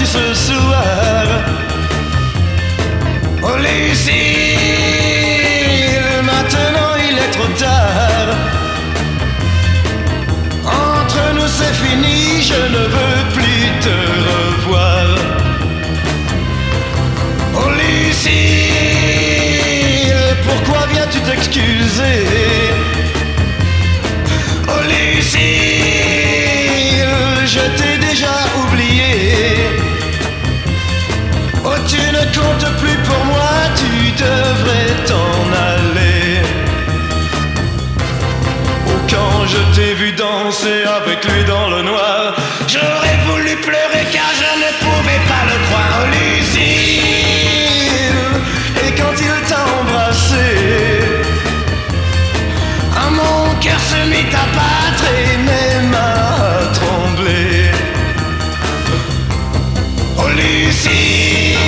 ce soir. Oh Lucille, maintenant il est trop tard. Entre nous c'est fini, je ne veux plus te revoir. Oh Lucille, pourquoi viens-tu t'excuser? Oh Lucille, je t'ai déjà oublié. Oh, tu ne comptes plus pour moi, tu devrais t'en aller. Oh, quand je t'ai vu danser avec lui dans le noir, j'aurais voulu pleurer car je ne pouvais pas le croire. Oh Lucille, et quand il t'a embrassé, ah, mon cœur se mit à battre et mes mains à trembler. Oh Lucille,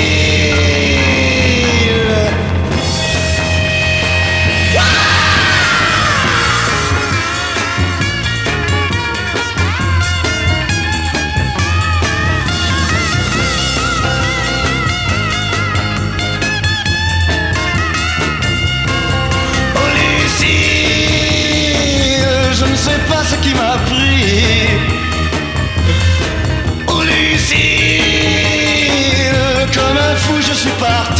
je ne sais pas ce qui m'a pris. Oh Lucille, comme un fou je suis parti.